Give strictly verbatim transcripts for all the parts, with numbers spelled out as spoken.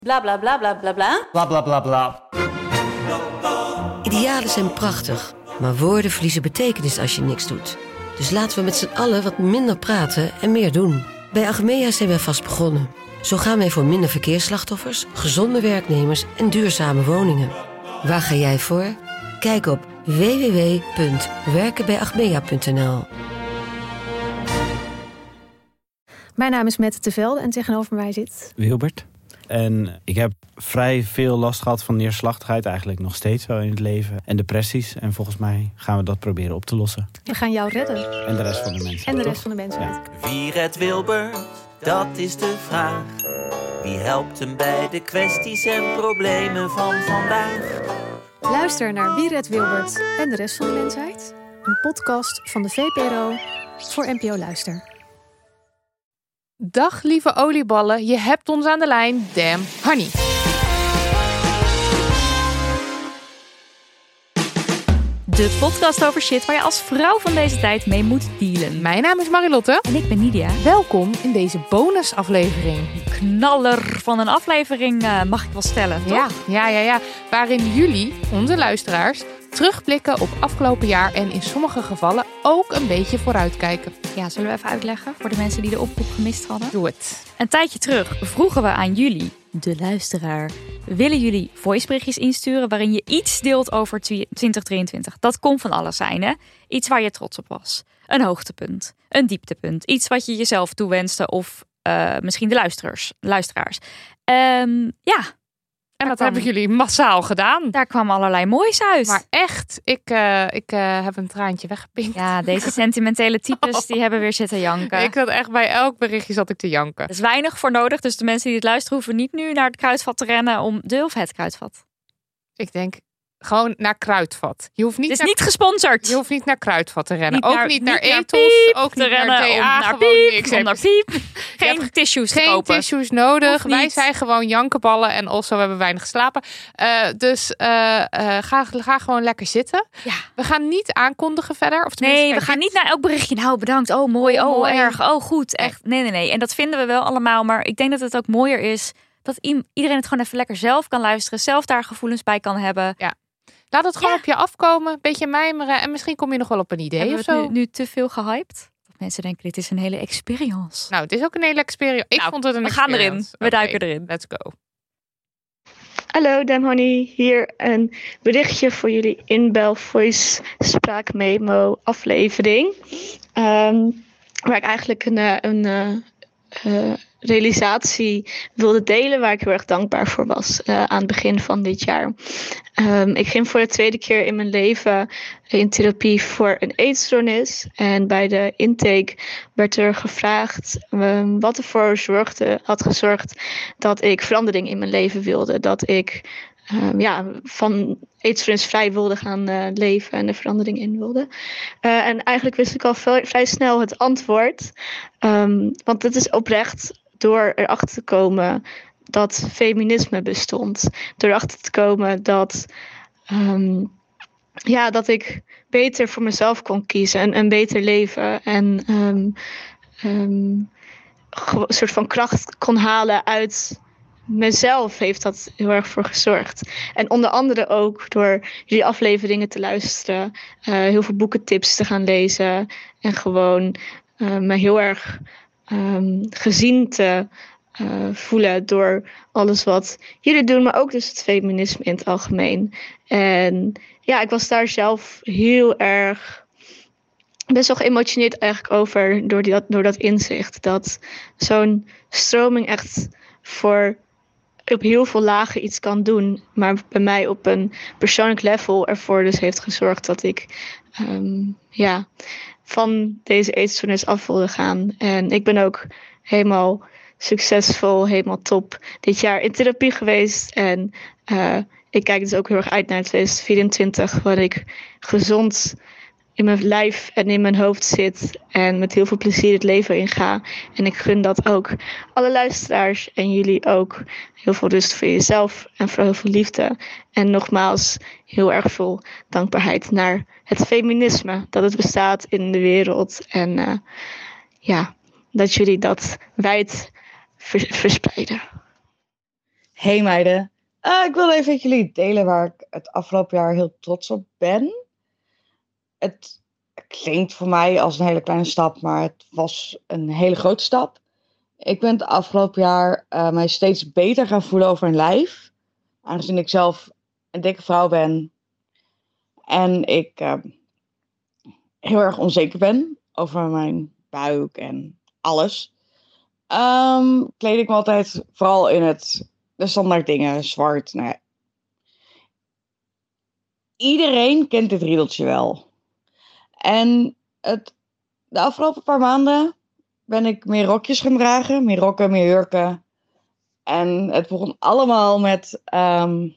Bla bla bla bla bla bla. Bla bla bla bla. Idealen zijn prachtig, maar woorden verliezen betekenis als je niks doet. Dus laten we met z'n allen wat minder praten en meer doen. Bij Achmea zijn wij vast begonnen. Zo gaan wij voor minder verkeersslachtoffers, gezonde werknemers en duurzame woningen. Waar ga jij voor? Kijk op w w w punt werken bij achmea punt n l. Mijn naam is Mette Tevelde en tegenover mij zit Wilbert. En ik heb vrij veel last gehad van neerslachtigheid, eigenlijk nog steeds wel in het leven. En depressies. En volgens mij gaan we dat proberen op te lossen. We gaan jou redden. En de rest van de mensen. En de toch? rest van de mensen. Ja. Wie redt Wilbert? Dat is de vraag. Wie helpt hem bij de kwesties en problemen van vandaag? Luister naar Wie redt Wilbert en de rest van de mensheid. Een podcast van de V P R O voor N P O Luister. Dag lieve olieballen, je hebt ons aan de lijn, Damn Honey. De podcast over shit waar je als vrouw van deze tijd mee moet dealen. Mijn naam is Marilotte. En ik ben Nidia. Welkom in deze bonusaflevering. Knaller van een aflevering uh, mag ik wel stellen, toch? Ja, ja, ja, ja. Waarin jullie, onze luisteraars, terugblikken op afgelopen jaar en in sommige gevallen ook een beetje vooruitkijken. Ja, zullen we even uitleggen voor de mensen die de oproep gemist hadden? Doe het. Een tijdje terug vroegen we aan jullie, de luisteraar, willen jullie voiceberichtjes insturen waarin je iets deelt over twintig drieëntwintig? Dat kon van alles zijn, hè? Iets waar je trots op was. Een hoogtepunt, een dieptepunt, iets wat je jezelf toewenste of uh, misschien de luisteraars. luisteraars. Um, ja. En dat kwam, hebben jullie massaal gedaan. Daar kwam allerlei moois uit. Maar echt, ik, uh, ik uh, heb een traantje weggepinkt. Ja, deze sentimentele types oh. die hebben weer zitten janken. Ik had echt bij elk berichtje zat ik te janken. Er is weinig voor nodig, dus de mensen die het luisteren hoeven niet nu naar het kruidvat te rennen om de of het kruidvat. Ik denk gewoon naar Kruidvat. Je hoeft niet het is naar, niet gesponsord. Je hoeft niet naar Kruidvat te rennen. Niet ook naar, niet naar niet Ethos, naar ook niet rennen, naar T A. Om naar gewoon piep, niks. om naar piep. Geen hebt tissues geen te kopen. tissues nodig. Wij zijn gewoon jankenballen en also hebben weinig geslapen. Uh, dus uh, uh, ga, ga gewoon lekker zitten. Ja. We gaan niet aankondigen verder. Of nee, we gaan niet naar elk berichtje. Nou, bedankt. Oh, mooi. Oh, oh mooi. erg. Oh, goed. Echt. Nee, nee, nee. En dat vinden we wel allemaal. Maar ik denk dat het ook mooier is dat iedereen het gewoon even lekker zelf kan luisteren. Zelf daar gevoelens bij kan hebben. Ja. Laat het gewoon ja. op je afkomen. Beetje mijmeren. En misschien kom je nog wel op een idee Hebben of we zo. het nu, nu te veel gehyped? Dat mensen denken, dit is een hele experience. Nou, het is ook een hele experience. Ik nou, vond het een we experience. gaan erin. We okay, duiken erin. Let's go. Hallo Damn Honey, hier een berichtje voor jullie inbel voice spraakmemo aflevering. Um, waar ik eigenlijk een, een uh, uh, realisatie wilde delen waar ik heel erg dankbaar voor was uh, aan het begin van dit jaar. Um, ik ging voor de tweede keer in mijn leven in therapie voor een eetstoornis. En bij de intake werd er gevraagd um, wat ervoor zorgde, had gezorgd dat ik verandering in mijn leven wilde. Dat ik um, ja, van eetstoornis vrij wilde gaan uh, leven en er verandering in wilde. Uh, en eigenlijk wist ik al vrij, vrij snel het antwoord. Um, want het is oprecht door erachter te komen dat feminisme bestond. Door erachter te komen dat, um, ja, dat ik beter voor mezelf kon kiezen. En een beter leven. En um, um, een soort van kracht kon halen uit mezelf heeft dat heel erg voor gezorgd. En onder andere ook door jullie afleveringen te luisteren. Uh, heel veel boekentips te gaan lezen. En gewoon uh, me heel erg um, gezien te Uh, voelen door alles wat jullie doen, maar ook dus het feminisme in het algemeen. En ja, ik was daar zelf heel erg best wel geëmotioneerd eigenlijk over door, die, door dat inzicht. Dat zo'n stroming echt voor op heel veel lagen iets kan doen, maar bij mij op een persoonlijk level ervoor dus heeft gezorgd dat ik um, ja, van deze eetstoornis af wilde gaan. En ik ben ook helemaal succesvol, helemaal top dit jaar in therapie geweest. En uh, ik kijk dus ook heel erg uit naar twintig vierentwintig, waar ik gezond in mijn lijf en in mijn hoofd zit en met heel veel plezier het leven inga. En ik gun dat ook alle luisteraars en jullie ook. Heel veel rust voor jezelf en vooral heel veel liefde. En nogmaals heel erg veel dankbaarheid naar het feminisme, dat het bestaat in de wereld. En uh, ja, dat jullie dat wijd verspreiden. Hey meiden, uh, ik wil even met jullie delen waar ik het afgelopen jaar heel trots op ben. Het klinkt voor mij als een hele kleine stap, maar het was een hele grote stap. Ik ben het afgelopen jaar uh, mij steeds beter gaan voelen over mijn lijf. Aangezien ik zelf een dikke vrouw ben en ik uh, heel erg onzeker ben over mijn buik en alles. Um, kleed ik me altijd vooral in het, de standaard dingen, zwart. Nou ja. Iedereen kent dit riedeltje wel. En het, de afgelopen paar maanden ben ik meer rokjes gaan dragen. Meer rokken, meer jurken. En het begon allemaal met um,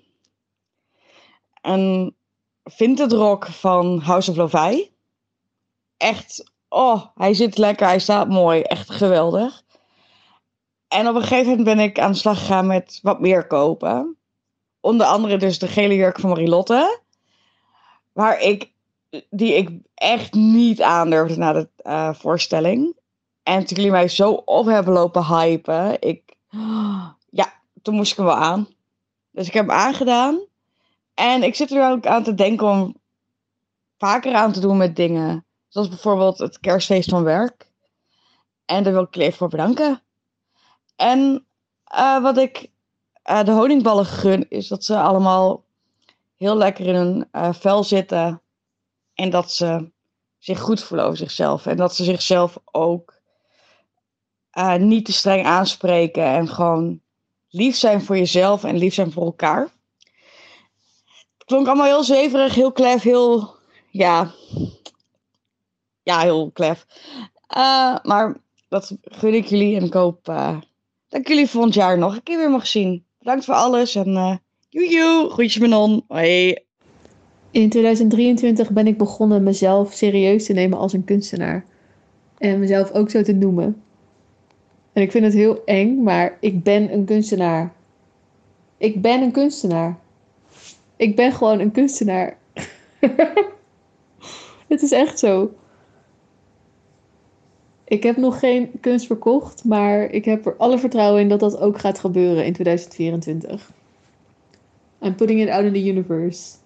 een vintage rok van House of Lovij. Echt, oh, hij zit lekker, hij staat mooi. Echt geweldig. En op een gegeven moment ben ik aan de slag gegaan met wat meer kopen. Onder andere dus de gele jurk van Marilotte. Waar ik, die ik echt niet aandurfde na de uh, voorstelling. En toen jullie mij zo op hebben lopen hypen. Ik, ja, toen moest ik hem wel aan. Dus ik heb hem aangedaan. En ik zit er nu ook aan te denken om vaker aan te doen met dingen. Zoals bijvoorbeeld het kerstfeest van werk. En daar wil ik jullie even voor bedanken. En uh, wat ik uh, de honingballen gun, is dat ze allemaal heel lekker in hun uh, vel zitten. En dat ze zich goed voelen over zichzelf. En dat ze zichzelf ook uh, niet te streng aanspreken. En gewoon lief zijn voor jezelf en lief zijn voor elkaar. Het klonk allemaal heel zweverig, heel klef, heel... Ja, ja heel klef. Uh, maar dat gun ik jullie en ik hoop... Uh, dat ik jullie volgend jaar nog een keer weer mag zien. Bedankt voor alles en uh, joejoe, groetjes Manon. Hoi. In tweeduizend drieëntwintig ben ik begonnen mezelf serieus te nemen als een kunstenaar. En mezelf ook zo te noemen. En ik vind het heel eng, maar ik ben een kunstenaar. Ik ben een kunstenaar. Ik ben gewoon een kunstenaar. Het is echt zo. Ik heb nog geen kunst verkocht, maar ik heb er alle vertrouwen in dat dat ook gaat gebeuren in tweeduizend vierentwintig. I'm putting it out in the universe.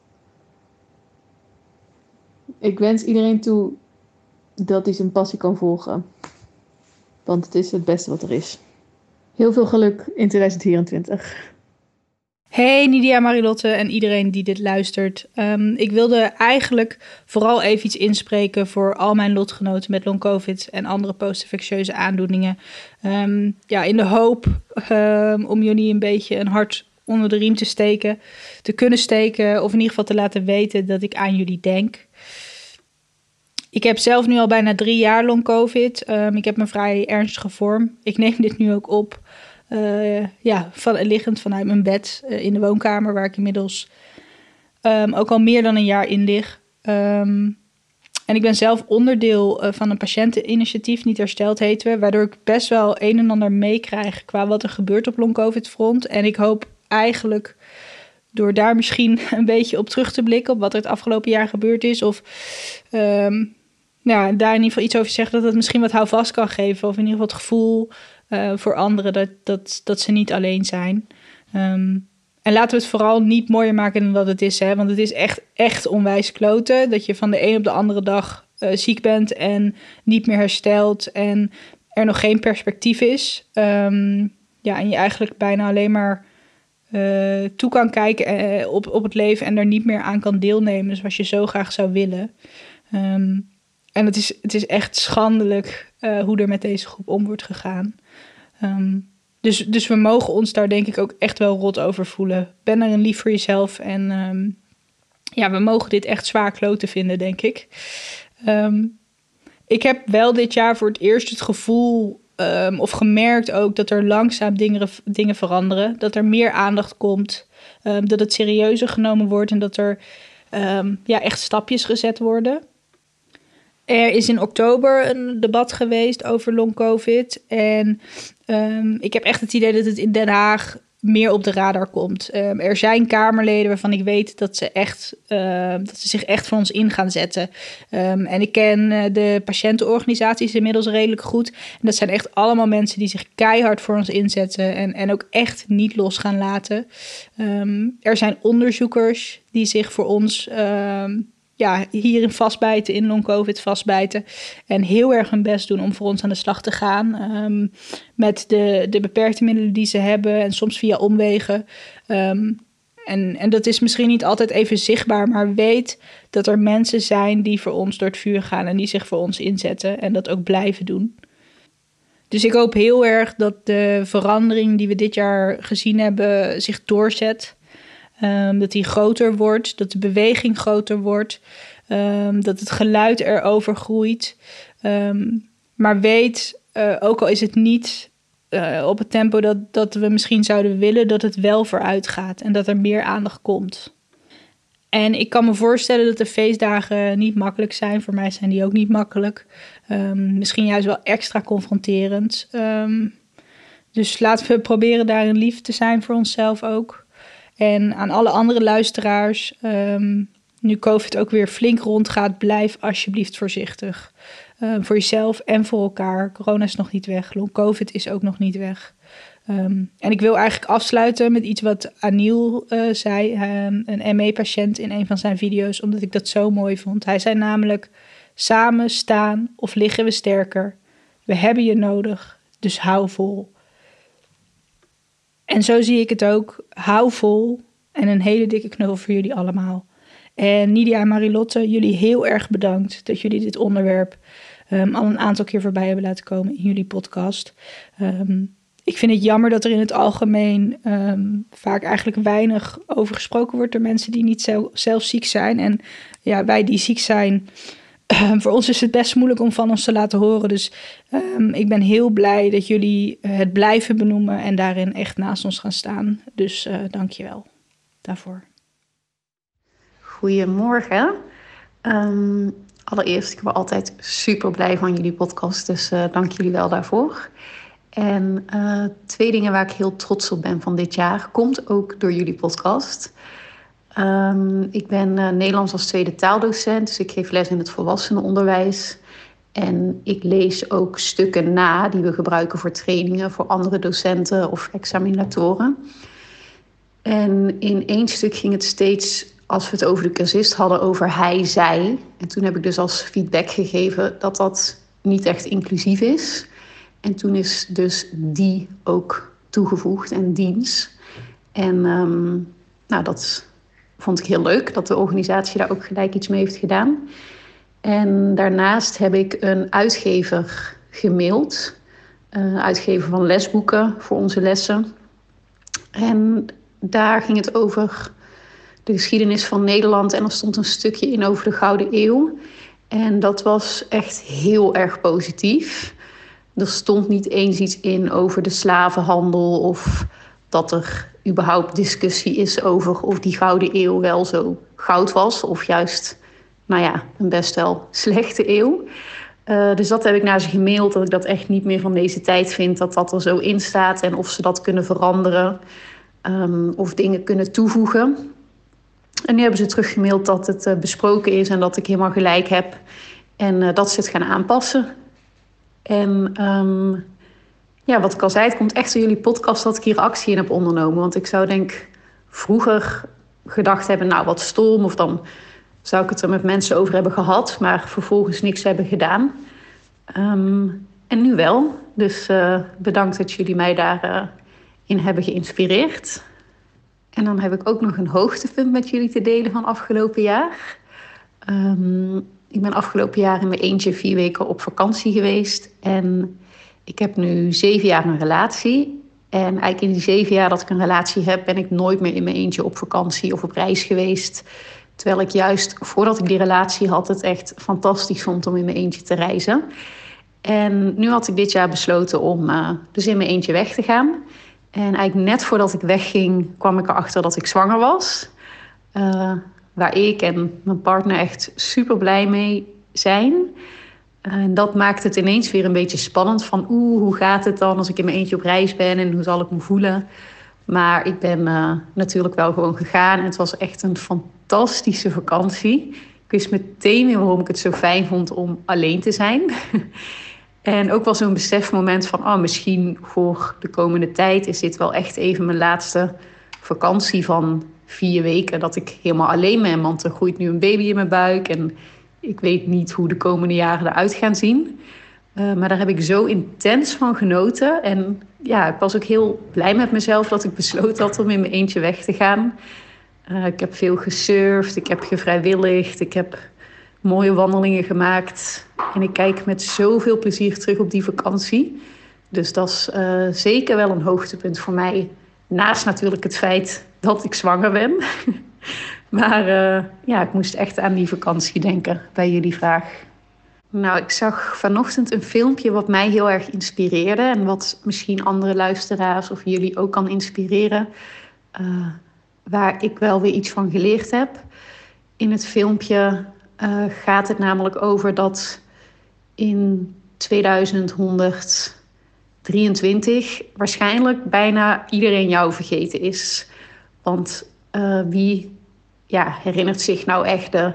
Ik wens iedereen toe dat hij zijn passie kan volgen. Want het is het beste wat er is. Heel veel geluk in tweeduizend vierentwintig. Hey Nidia, Marilotte en iedereen die dit luistert. Um, ik wilde eigenlijk vooral even iets inspreken voor al mijn lotgenoten met long covid en andere post-infectieuze aandoeningen. Um, ja, in de hoop um, om jullie een beetje een hart onder de riem te steken, te kunnen steken of in ieder geval te laten weten dat ik aan jullie denk. Ik heb zelf nu al bijna drie jaar long covid. Um, ik heb me vrij ernstige vorm. Ik neem dit nu ook op. Uh, ja, van, liggend vanuit mijn bed uh, in de woonkamer, waar ik inmiddels um, ook al meer dan een jaar in lig. Um, en ik ben zelf onderdeel uh, van een patiënteninitiatief, Niet Hersteld heten we, waardoor ik best wel een en ander meekrijg qua wat er gebeurt op long-covid front. En ik hoop eigenlijk door daar misschien een beetje op terug te blikken op wat er het afgelopen jaar gebeurd is, of um, nou, daar in ieder geval iets over zeggen, dat het misschien wat houvast kan geven, of in ieder geval het gevoel Uh, voor anderen dat, dat, dat ze niet alleen zijn. Um, en laten we het vooral niet mooier maken dan dat het is. Hè? Want het is echt, echt onwijs kloten. Dat je van de een op de andere dag uh, ziek bent en niet meer herstelt. En er nog geen perspectief is. Um, ja, en je eigenlijk bijna alleen maar uh, toe kan kijken uh, op, op het leven en er niet meer aan kan deelnemen zoals je zo graag zou willen. Um, en het is, het is echt schandelijk uh, hoe er met deze groep om wordt gegaan. Um, dus, dus we mogen ons daar denk ik ook echt wel rot over voelen. Ben er een lief voor jezelf. En um, ja, we mogen dit echt zwaar kloten vinden, denk ik. Um, ik heb wel dit jaar voor het eerst het gevoel, um, of gemerkt ook, dat er langzaam dingen, dingen veranderen. Dat er meer aandacht komt. Um, dat het serieuzer genomen wordt. En dat er um, ja, echt stapjes gezet worden. Er is in oktober een debat geweest over long covid. En um, ik heb echt het idee dat het in Den Haag meer op de radar komt. Um, er zijn Kamerleden waarvan ik weet dat ze, echt, uh, dat ze zich echt voor ons in gaan zetten. Um, en ik ken uh, de patiëntenorganisaties inmiddels redelijk goed. En dat zijn echt allemaal mensen die zich keihard voor ons inzetten en, en ook echt niet los gaan laten. Um, er zijn onderzoekers die zich voor ons um, ja, hierin vastbijten, in long-covid vastbijten. En heel erg hun best doen om voor ons aan de slag te gaan. Um, met de, de beperkte middelen die ze hebben en soms via omwegen. Um, en, en dat is misschien niet altijd even zichtbaar, maar weet dat er mensen zijn die voor ons door het vuur gaan en die zich voor ons inzetten en dat ook blijven doen. Dus ik hoop heel erg dat de verandering die we dit jaar gezien hebben zich doorzet. Um, dat die groter wordt, dat de beweging groter wordt, um, dat het geluid erover groeit. Um, maar weet, uh, ook al is het niet uh, op het tempo dat, dat we misschien zouden willen, dat het wel vooruit gaat en dat er meer aandacht komt. En ik kan me voorstellen dat de feestdagen niet makkelijk zijn. Voor mij zijn die ook niet makkelijk. Um, misschien juist wel extra confronterend. Um, dus laten we proberen daarin lief te zijn voor onszelf ook. En aan alle andere luisteraars, um, nu COVID ook weer flink rondgaat, blijf alsjeblieft voorzichtig. Uh, voor jezelf en voor elkaar. Corona is nog niet weg. Long COVID is ook nog niet weg. Um, en ik wil eigenlijk afsluiten met iets wat Aniel uh, zei, um, een M E-patiënt in een van zijn video's, omdat ik dat zo mooi vond. Hij zei namelijk, samen staan of liggen we sterker. We hebben je nodig, dus hou vol. En zo zie ik het ook. Hou vol en een hele dikke knuffel voor jullie allemaal. En Nidia en Marilotte, jullie heel erg bedankt dat jullie dit onderwerp um, al een aantal keer voorbij hebben laten komen in jullie podcast. Um, ik vind het jammer dat er in het algemeen um, vaak eigenlijk weinig over gesproken wordt door mensen die niet zelf, zelf ziek zijn. En ja, wij die ziek zijn, Um, voor ons is het best moeilijk om van ons te laten horen. Dus um, ik ben heel blij dat jullie uh, het blijven benoemen en daarin echt naast ons gaan staan. Dus uh, dank je wel daarvoor. Goedemorgen. Um, allereerst, ik ben altijd super blij van jullie podcast. Dus uh, dank jullie wel daarvoor. En uh, twee dingen waar ik heel trots op ben van dit jaar, komt ook door jullie podcast. Um, ik ben uh, Nederlands als tweede taaldocent, dus ik geef les in het volwassenenonderwijs. En ik lees ook stukken na die we gebruiken voor trainingen voor andere docenten of examinatoren. En in één stuk ging het steeds, als we het over de cursist hadden, over hij, zij. En toen heb ik dus als feedback gegeven dat dat niet echt inclusief is. En toen is dus die ook toegevoegd en diens. En um, nou, dat vond ik heel leuk dat de organisatie daar ook gelijk iets mee heeft gedaan. En daarnaast heb ik een uitgever gemaild. Een uitgever van lesboeken voor onze lessen. En daar ging het over de geschiedenis van Nederland. En er stond een stukje in over de Gouden Eeuw. En dat was echt heel erg positief. Er stond niet eens iets in over de slavenhandel of dat er überhaupt discussie is over of die Gouden Eeuw wel zo goud was of juist, nou ja, een best wel slechte eeuw. Uh, dus dat heb ik naar ze gemaild, dat ik dat echt niet meer van deze tijd vind, dat dat er zo in staat en of ze dat kunnen veranderen um, of dingen kunnen toevoegen. En nu hebben ze teruggemaild dat het uh, besproken is en dat ik helemaal gelijk heb en uh, dat ze het gaan aanpassen. En um, ja, wat ik al zei, het komt echt door jullie podcast dat ik hier actie in heb ondernomen. Want ik zou denk vroeger gedacht hebben, nou wat stom, of dan zou ik het er met mensen over hebben gehad, maar vervolgens niks hebben gedaan. Um, en nu wel. Dus uh, bedankt dat jullie mij daarin uh, hebben geïnspireerd. En dan heb ik ook nog een hoogtepunt met jullie te delen van afgelopen jaar. Um, ik ben afgelopen jaar in mijn eentje vier weken op vakantie geweest. En ik heb nu zeven jaar een relatie. En eigenlijk in die zeven jaar dat ik een relatie heb, ben ik nooit meer in mijn eentje op vakantie of op reis geweest. Terwijl ik juist voordat ik die relatie had, het echt fantastisch vond om in mijn eentje te reizen. En nu had ik dit jaar besloten om uh, dus in mijn eentje weg te gaan. En eigenlijk net voordat ik wegging, kwam ik erachter dat ik zwanger was. Uh, waar ik en mijn partner echt super blij mee zijn. En dat maakt het ineens weer een beetje spannend van oeh, hoe gaat het dan als ik in mijn eentje op reis ben en hoe zal ik me voelen? Maar ik ben uh, natuurlijk wel gewoon gegaan. En het was echt een fantastische vakantie. Ik wist meteen weer waarom ik het zo fijn vond om alleen te zijn. En ook wel zo'n besefmoment van... oh, misschien voor de komende tijd is dit wel echt even mijn laatste vakantie van vier weken. Dat ik helemaal alleen ben, want er groeit nu een baby in mijn buik. En ik weet niet hoe de komende jaren eruit gaan zien. Uh, maar daar heb ik zo intens van genoten. En ja, ik was ook heel blij met mezelf dat ik besloten had om in mijn eentje weg te gaan. Uh, ik heb veel gesurfd, ik heb gevrijwilligd, ik heb mooie wandelingen gemaakt. En ik kijk met zoveel plezier terug op die vakantie. Dus dat is uh, zeker wel een hoogtepunt voor mij. Naast natuurlijk het feit dat ik zwanger ben. Maar uh, ja, ik moest echt aan die vakantie denken bij jullie vraag. Nou, ik zag vanochtend een filmpje wat mij heel erg inspireerde. En wat misschien andere luisteraars of jullie ook kan inspireren. Uh, waar ik wel weer iets van geleerd heb. In het filmpje uh, gaat het namelijk over dat in tweeduizend honderdrieëntwintig waarschijnlijk bijna iedereen jou vergeten is. Want uh, wie ja, herinnert zich nou echt de,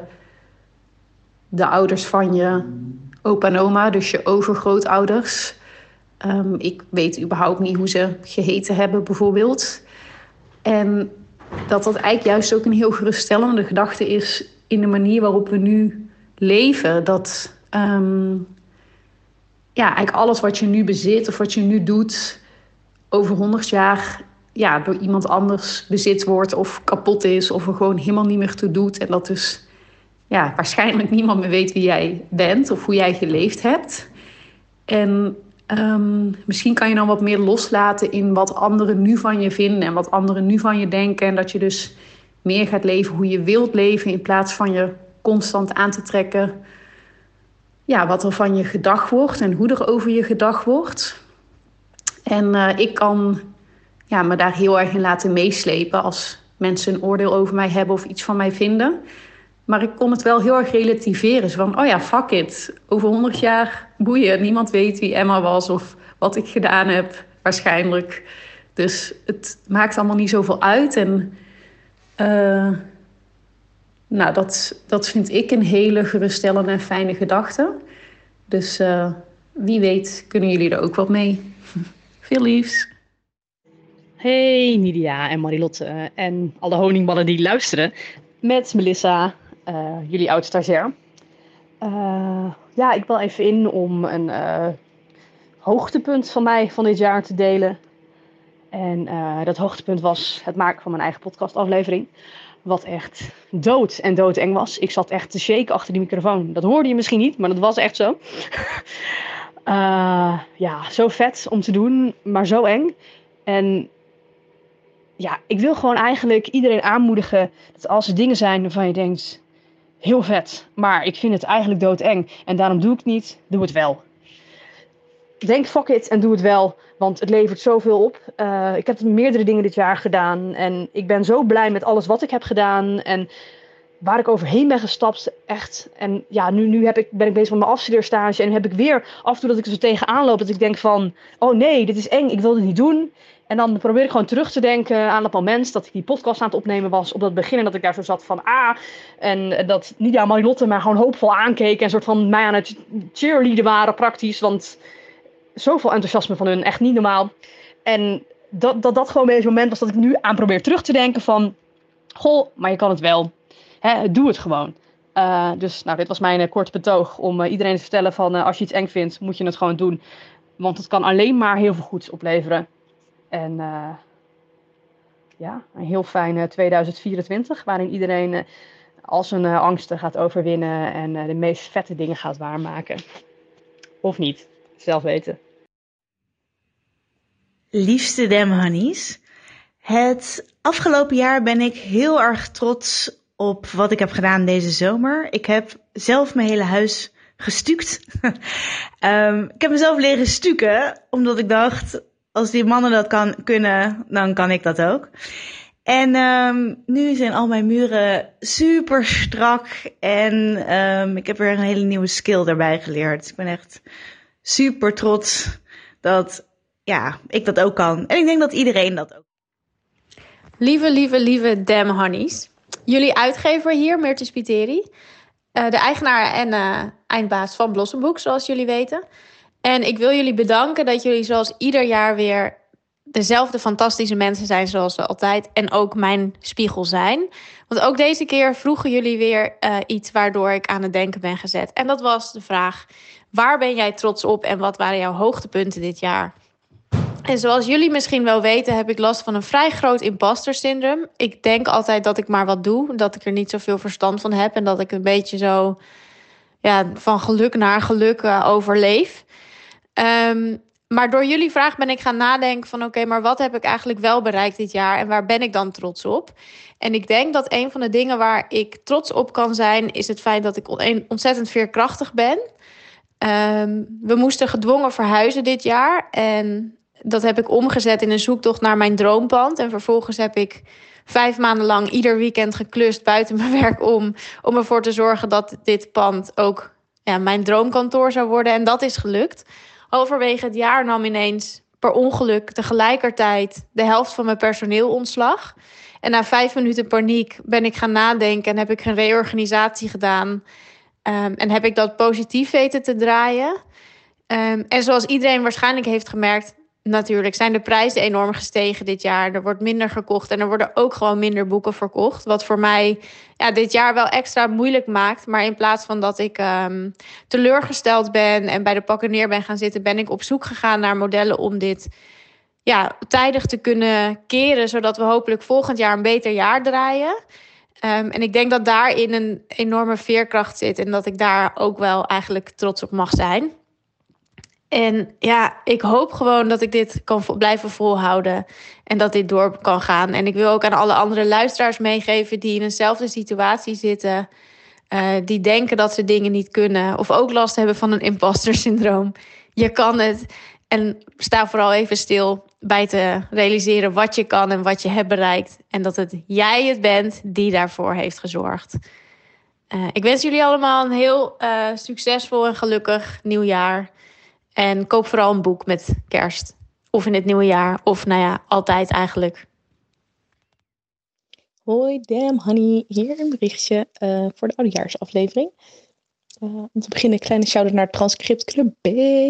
de ouders van je opa en oma, dus je overgrootouders? Um, ik weet überhaupt niet hoe ze geheten hebben bijvoorbeeld. En dat dat eigenlijk juist ook een heel geruststellende gedachte is in de manier waarop we nu leven. Dat um, ja, eigenlijk alles wat je nu bezit of wat je nu doet over honderd jaar ja, door iemand anders bezit wordt of kapot is of er gewoon helemaal niet meer toe doet. En dat dus ja, waarschijnlijk niemand meer weet wie jij bent of hoe jij geleefd hebt. En um, misschien kan je dan wat meer loslaten in wat anderen nu van je vinden en wat anderen nu van je denken. En dat je dus meer gaat leven hoe je wilt leven in plaats van je constant aan te trekken. Ja, wat er van je gedacht wordt en hoe er over je gedacht wordt. En uh, ik kan ja, me daar heel erg in laten meeslepen als mensen een oordeel over mij hebben of iets van mij vinden. Maar ik kon het wel heel erg relativeren. Zo van, oh ja, fuck it. Over honderd jaar boeien. Niemand weet wie Emma was of wat ik gedaan heb, waarschijnlijk. Dus het maakt allemaal niet zoveel uit. En uh, nou, dat, dat vind ik een hele geruststellende en fijne gedachte. Dus uh, wie weet kunnen jullie er ook wat mee. Veel liefs. Hey Nidia en Marilotte en alle honingballen die luisteren. Met Melissa, uh, jullie oud-stagiair. Uh, ja, ik wil even in om een uh, hoogtepunt van mij van dit jaar te delen. En uh, dat hoogtepunt was het maken van mijn eigen podcastaflevering. Wat echt dood en doodeng was. Ik zat echt te shaken achter die microfoon. Dat hoorde je misschien niet, maar dat was echt zo. uh, ja, zo vet om te doen, maar zo eng. En ja, ik wil gewoon eigenlijk iedereen aanmoedigen dat als er dingen zijn waarvan je denkt, heel vet, maar ik vind het eigenlijk doodeng en daarom doe ik het niet, doe het wel. Denk fuck it en doe het wel, want het levert zoveel op. Uh, ik heb meerdere dingen dit jaar gedaan en ik ben zo blij met alles wat ik heb gedaan en waar ik overheen ben gestapt, echt. En ja, nu, nu heb ik, ben ik bezig met mijn afstudeerstage en heb ik weer af en toe dat ik er zo tegenaan loop, dat ik denk van, oh nee, dit is eng, ik wil dit niet doen. En dan probeer ik gewoon terug te denken aan dat moment dat ik die podcast aan het opnemen was. Op dat begin en dat ik daar zo zat van ah. En dat Nidia en Marilotte mij gewoon hoopvol aankeken. En een soort van mij aan het cheerleaden waren praktisch. Want zoveel enthousiasme van hun, echt niet normaal. En dat dat, dat gewoon weer het moment was dat ik nu aan probeer terug te denken van goh, maar je kan het wel. Hè, doe het gewoon. Uh, dus nou, dit was mijn uh, korte betoog om uh, iedereen te vertellen van uh, als je iets eng vindt, moet je het gewoon doen. Want het kan alleen maar heel veel goeds opleveren. En uh, ja, een heel fijn uh, tweeduizend vierentwintig, waarin iedereen uh, al zijn uh, angsten gaat overwinnen en uh, de meest vette dingen gaat waarmaken. Of niet, zelf weten. Liefste Dem Honeys, het afgelopen jaar ben ik heel erg trots op wat ik heb gedaan deze zomer. Ik heb zelf mijn hele huis gestuukt. um, ik heb mezelf leren stukken, omdat ik dacht, als die mannen dat kan, kunnen, dan kan ik dat ook. En um, nu zijn al mijn muren super strak en um, ik heb weer een hele nieuwe skill daarbij geleerd. Ik ben echt super trots dat ja, ik dat ook kan. En ik denk dat iedereen dat ook. lieve, lieve, lieve Damn Honeys. Jullie uitgever hier, Meerte Spiteri. Uh, de eigenaar en uh, eindbaas van Blossomboek, zoals jullie weten. En ik wil jullie bedanken dat jullie zoals ieder jaar weer dezelfde fantastische mensen zijn zoals we altijd. En ook mijn spiegel zijn. Want ook deze keer vroegen jullie weer uh, iets waardoor ik aan het denken ben gezet. En dat was de vraag, waar ben jij trots op en wat waren jouw hoogtepunten dit jaar? En zoals jullie misschien wel weten, heb ik last van een vrij groot imposter syndroom. Ik denk altijd dat ik maar wat doe, dat ik er niet zoveel verstand van heb en dat ik een beetje zo ja, van geluk naar geluk uh, overleef. Um, maar door jullie vraag ben ik gaan nadenken van oké, okay, maar wat heb ik eigenlijk wel bereikt dit jaar en waar ben ik dan trots op? En ik denk dat een van de dingen waar ik trots op kan zijn is het feit dat ik ontzettend veerkrachtig ben. Um, we moesten gedwongen verhuizen dit jaar en dat heb ik omgezet in een zoektocht naar mijn droompand. En vervolgens heb ik vijf maanden lang ieder weekend geklust buiten mijn werk om, om ervoor te zorgen dat dit pand ook ja, mijn droomkantoor zou worden. En dat is gelukt. Halverwege het jaar nam ineens per ongeluk tegelijkertijd de helft van mijn personeel ontslag. En na vijf minuten paniek ben ik gaan nadenken en heb ik een reorganisatie gedaan. Um, en heb ik dat positief weten te draaien. Um, en zoals iedereen waarschijnlijk heeft gemerkt, natuurlijk zijn de prijzen enorm gestegen dit jaar. Er wordt minder gekocht en er worden ook gewoon minder boeken verkocht. Wat voor mij ja, dit jaar wel extra moeilijk maakt. Maar in plaats van dat ik um, teleurgesteld ben en bij de pakken neer ben gaan zitten, ben ik op zoek gegaan naar modellen om dit ja, tijdig te kunnen keren, zodat we hopelijk volgend jaar een beter jaar draaien. Um, en ik denk dat daarin een enorme veerkracht zit en dat ik daar ook wel eigenlijk trots op mag zijn. En ja, ik hoop gewoon dat ik dit kan vo- blijven volhouden en dat dit door kan gaan. En ik wil ook aan alle andere luisteraars meegeven die in eenzelfde situatie zitten, uh, die denken dat ze dingen niet kunnen of ook last hebben van een imposter syndroom. Je kan het. En sta vooral even stil bij te realiseren wat je kan en wat je hebt bereikt. En dat het jij het bent die daarvoor heeft gezorgd. Uh, ik wens jullie allemaal een heel uh, succesvol en gelukkig nieuwjaar. En koop vooral een boek met kerst. Of in het nieuwe jaar. Of nou ja, altijd eigenlijk. Hoi, Damn Honey. Hier een berichtje uh, voor de oudejaarsaflevering. Uh, om te beginnen een kleine shout-out naar Transcript Club B.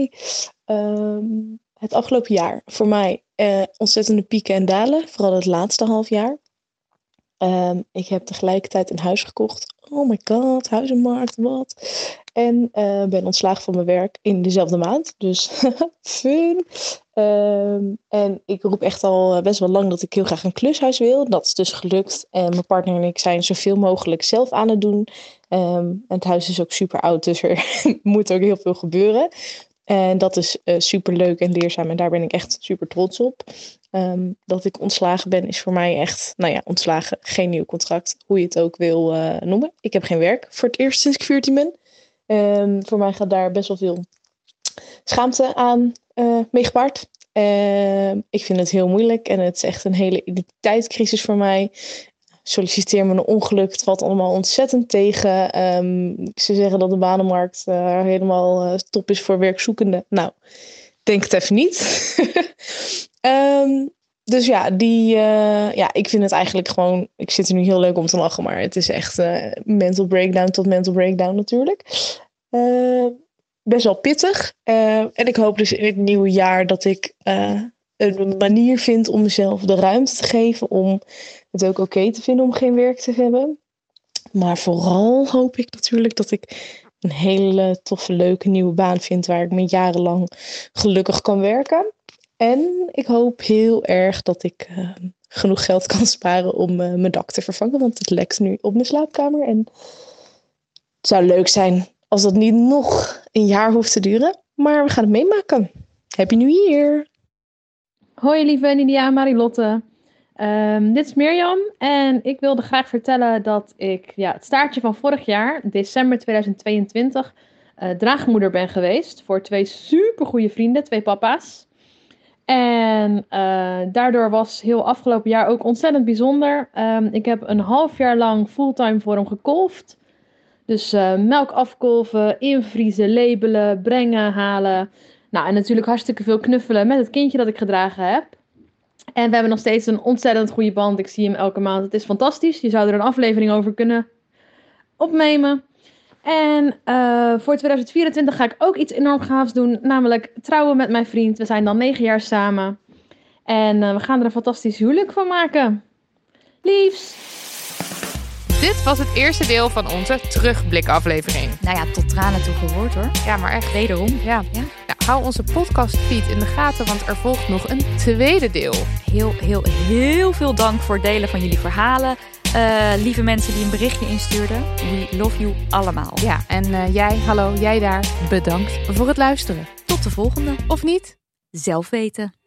Um, het afgelopen jaar voor mij uh, ontzettende pieken en dalen. Vooral het laatste half jaar. Um, ik heb tegelijkertijd een huis gekocht. Oh my god, huizenmarkt, wat? En uh, ben ontslagen van mijn werk in dezelfde maand. Dus fun. Um, en ik roep echt al best wel lang dat ik heel graag een klushuis wil. Dat is dus gelukt. En mijn partner en ik zijn zoveel mogelijk zelf aan het doen. Um, en het huis is ook super oud, dus er moet ook heel veel gebeuren. En dat is uh, super leuk en leerzaam. En daar ben ik echt super trots op. Um, dat ik ontslagen ben is voor mij echt, nou ja, ontslagen, geen nieuw contract. Hoe je het ook wil uh, noemen. Ik heb geen werk voor het eerst sinds ik veertien ben. Um, voor mij gaat daar best wel veel schaamte aan uh, mee gepaard. Uh, ik vind het heel moeilijk en het is echt een hele identiteitscrisis voor mij. Solliciteer me een ongeluk, het valt allemaal ontzettend tegen. Um, ze zeggen dat de banenmarkt uh, helemaal uh, top is voor werkzoekenden. Nou, denk het even niet. um, dus ja, die, uh, ja, ik vind het eigenlijk gewoon, ik zit er nu heel leuk om te lachen, maar het is echt uh, mental breakdown tot mental breakdown natuurlijk. Uh, best wel pittig. Uh, en ik hoop dus in het nieuwe jaar dat ik uh, een manier vind om mezelf de ruimte te geven om het ook oké te vinden om geen werk te hebben. Maar vooral hoop ik natuurlijk dat ik een hele toffe, leuke nieuwe baan vind waar ik me jarenlang gelukkig kan werken. En ik hoop heel erg dat ik uh, genoeg geld kan sparen om uh, mijn dak te vervangen. Want het lekt nu op mijn slaapkamer. En het zou leuk zijn als dat niet nog een jaar hoeft te duren. Maar we gaan het meemaken. Happy New Year! Hoi lieve Nidia en Marilotte. Um, dit is Mirjam en ik wilde graag vertellen dat ik ja, het staartje van vorig jaar, december tweeduizend tweeëntwintig, uh, draagmoeder ben geweest voor twee supergoeie vrienden, twee papa's. En uh, daardoor was heel afgelopen jaar ook ontzettend bijzonder. Um, ik heb een half jaar lang fulltime voor hem gekolfd. Dus uh, melk afkolven, invriezen, labelen, brengen, halen. Nou, en natuurlijk hartstikke veel knuffelen met het kindje dat ik gedragen heb. En we hebben nog steeds een ontzettend goede band. Ik zie hem elke maand. Het is fantastisch. Je zou er een aflevering over kunnen opnemen. En uh, voor twintig vierentwintig ga ik ook iets enorm gaafs doen. Namelijk trouwen met mijn vriend. We zijn dan negen jaar samen. En uh, we gaan er een fantastisch huwelijk van maken. Liefs! Dit was het eerste deel van onze terugblikaflevering. Nou ja, tot tranen toe gehoord hoor. Ja, maar echt. Wederom. Ja. Ja. Nou, hou onze podcastfeed in de gaten, want er volgt nog een tweede deel. Heel, heel, heel veel dank voor het delen van jullie verhalen. Uh, lieve mensen die een berichtje instuurden. We love you allemaal. Ja, en uh, jij, hallo, jij daar, bedankt voor het luisteren. Tot de volgende. Of niet? Zelf weten.